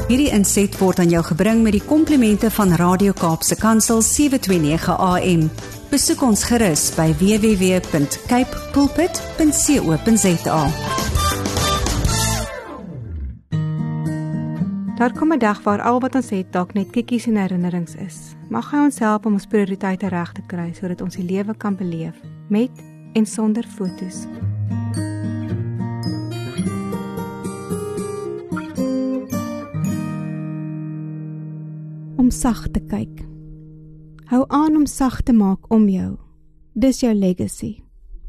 Hierdie inset word aan jou gebring met die komplimente van Radio Kaapse Kansel 729 AM. Besoek ons gerus by www.cape pulpit.co.za. Daar kom 'n dag waar al wat ons het dalk net kikkies en herinnerings is. Mag hy ons help om ons prioriteite reg te kry sodat ons die lewe kan beleef met en sonder fotos. Om sag te kyk. Hou aan om sag te maak om jou. Dis jou legacy.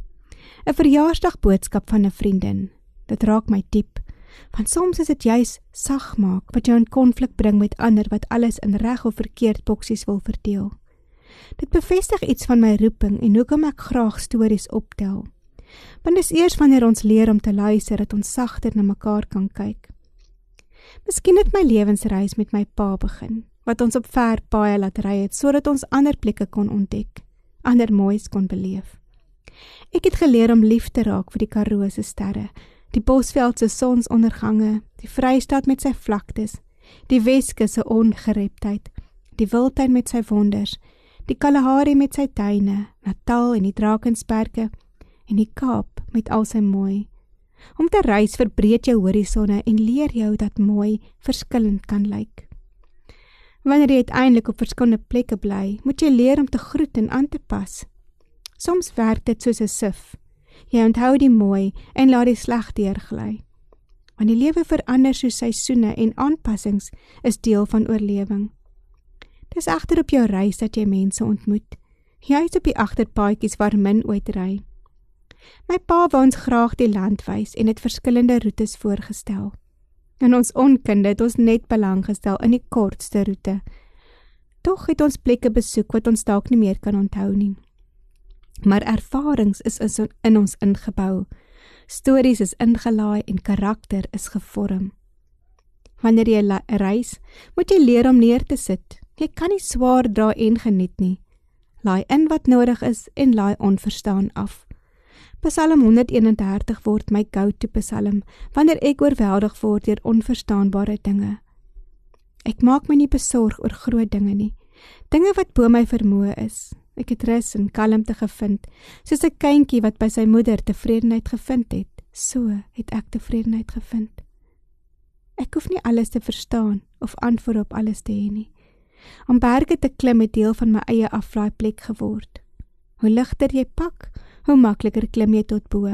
'n Verjaarsdagboodskap van 'n vriendin. Dit raak my diep, want soms is dit juis sag maak wat jou in konflik bring met ander wat alles in reg of verkeerd boksies wil verdeel. Dit bevestig iets van my roeping en hoekom ek graag stories optel. Want dis eers wanneer ons leer om te luister dat ons sagter na mekaar kan kyk. Miskien het my lewensreis met my pa begin, wat ons op ver paaie laat ry het, sodat ons ander plekke kon ontdek, ander moois kon beleef. Ek het geleer om lief te raak vir die Karoo se sterre, die Bosveld se sonsondergange, die Vrystaat met sy vlaktes, die Weskus se ongereptheid, die Wildtuin met sy wonders, die Kalahari met sy tuine, Natal en die Drakensberge, en die Kaap met al sy mooi. Om te reis verbreed jou horisonne en leer jou dat mooi verskillend kan lyk. Wanneer jy uiteindelik op verskillende plekke bly, moet jy leer om te groet en aan te pas. Soms werk dit soos 'n sif. Jy onthou die mooi en laat die sleg deurgly. Want die lewe verander soos seisoene en aanpassings is deel van oorlewing. Dis egter op jou reis dat jy mense ontmoet, juis op die agterpaadjies waar min ooit ry. My pa wou ons graag die land wys en het verskillende roetes voorgestel. In ons onkunde het ons net belang gestel in die kortste roete. Tog het ons plekke besoek wat ons dalk nie meer kan onthou nie. Maar ervarings is in ons ingebou. Stories is ingelaai en karakter is gevorm. Wanneer jy reis, moet jy leer om neer te sit. Jy kan nie swaar dra en geniet nie. Laai in wat nodig is en laai onverstaan af. Psalm 131 word my go-to psalm, wanneer ek oorweldig word deur onverstaanbare dinge. Ek maak my nie besorg oor groot dinge nie, dinge wat bo my vermoë is. Ek het rus en kalmte gevind, soos 'n kindjie wat by sy moeder tevredenheid gevind het. So het ek tevredenheid gevind. Ek hoef nie alles te verstaan of antwoord op alles te hê nie. Om berge te klim het deel van my eie aflaaiplek geword. Hoe ligter jy pak, hoe makliker klim jy tot bo.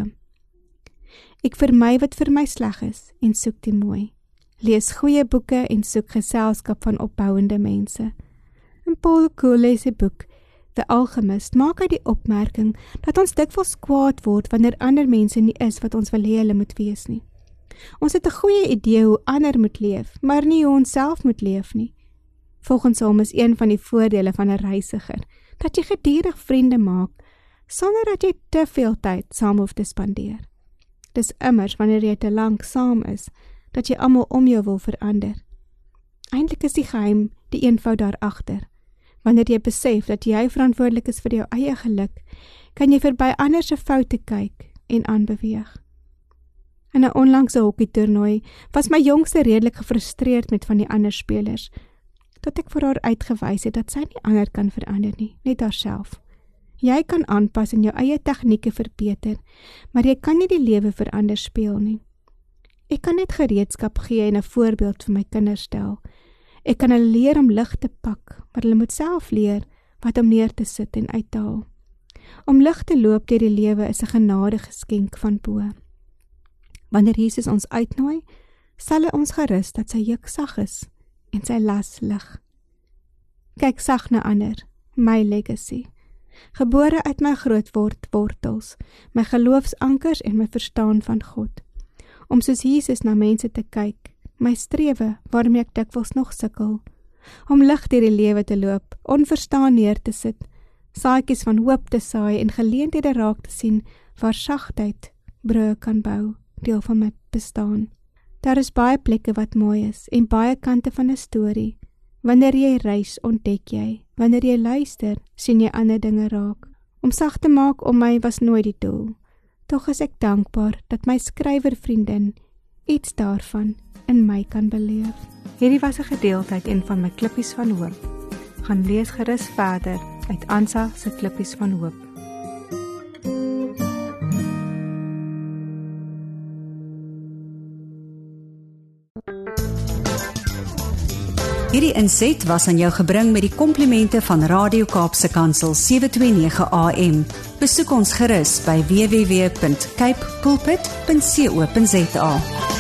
Ek vermy wat vir my sleg is en soek die mooi. Lees goeie boeke en soek geselskap van opbouende mense. In Paul Coelho se boek The Alchemist maak hy die opmerking dat ons dikwels kwaad word wanneer ander mense nie is wat ons wil hê hulle moet wees nie. Ons het 'n goeie idee hoe ander moet leef, maar nie hoe ons self moet leef nie. Volgens hom is een van die voordele van 'n reisiger dat jy gedurig vriende maak, sonder dat jy te veel tyd saam hoef te spandeer. Dis immers wanneer jy te lank saam is, dat jy almal om jou wil verander. Eintlik is die geheim die eenvoud daar agter. Wanneer jy besef dat jy verantwoordelik is vir jou eie geluk, kan jy verby ander se foute kyk en aanbeweeg. In 'n onlangse hokkietoernooi was my jongste redelik gefrustreerd met van die ander spelers, tot ek vir haar uitgewys het dat sy nie ander kan verander nie, net haarself. Jy kan aanpas en jou eie tegnieke verbeter, maar jy kan nie die lewe verander speel nie. Ek kan net gereedskap gee en 'n voorbeeld vir my kinders stel. Ek kan hulle leer om lig te pak, maar hulle moet self leer wat om neer te sit en uit te haal. Om lig te loop deur die lewe is 'n genadegeskenk van bo. Wanneer Jesus ons uitnooi, sal hy ons gerus dat sy juk sag is en sy las lig. Kyk sag na ander, my legacy. Gebore uit my grootword wortels, my geloofsankers en my verstaan van God. Om soos Jesus na mense te kyk, my strewe waarmee ek dikwels nog sukkel. Om lig deur die lewe te loop, onverstaan neer te sit, saadjies van hoop te saai en geleenthede raak te sien waar sagtheid brûe kan bou, deel van my bestaan. Daar is baie plekke wat mooi is en baie kante van 'n storie. Wanneer jy reis, ontdek jy. Wanneer jy luister, sien jy ander dinge raak. Om sag te maak om my was nooit die doel. Tog is ek dankbaar dat my skrywervriendin iets daarvan in my kan beleef. Hierdie was 'n gedeelte uit een van my klippies van hoop. Gaan lees gerus verder uit Ansa se klippies van hoop. Hierdie inset was aan jou gebring met die komplimente van Radio Kaapse Kansel 729 AM. Besoek ons gerus by www.cape pulpit.co.za.